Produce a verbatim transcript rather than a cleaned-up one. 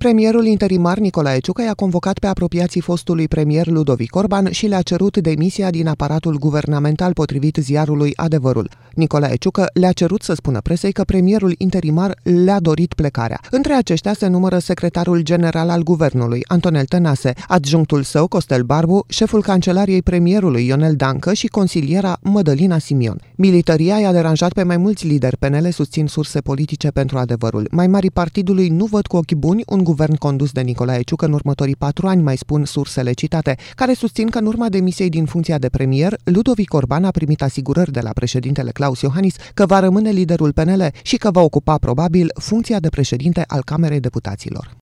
Premierul interimar Nicolae Ciucă i-a convocat pe apropiații fostului premier Ludovic Orban și le-a cerut demisia din aparatul guvernamental, potrivit ziarului Adevărul. Nicolae Ciucă le-a cerut să spună presei că premierul interimar le-a dorit plecarea. Între aceștia se numără secretarul general al guvernului, Antonel Tănase, adjunctul său, Costel Barbu, șeful cancelariei premierului, Ionel Dancă, și consiliera Mădălina Simion. Militaria i-a deranjat pe mai mulți lideri P N L, susțin surse politice pentru Adevărul. Mai marii partidului nu văd cu ochi buni un guvern condus de Nicolae Ciucă în următorii patru ani, mai spun sursele citate, care susțin că în urma demisiei din funcția de premier, Ludovic Orban a primit asigurări de la președintele Klaus Iohannis că va rămâne liderul P N L și că va ocupa probabil funcția de președinte al Camerei Deputaților.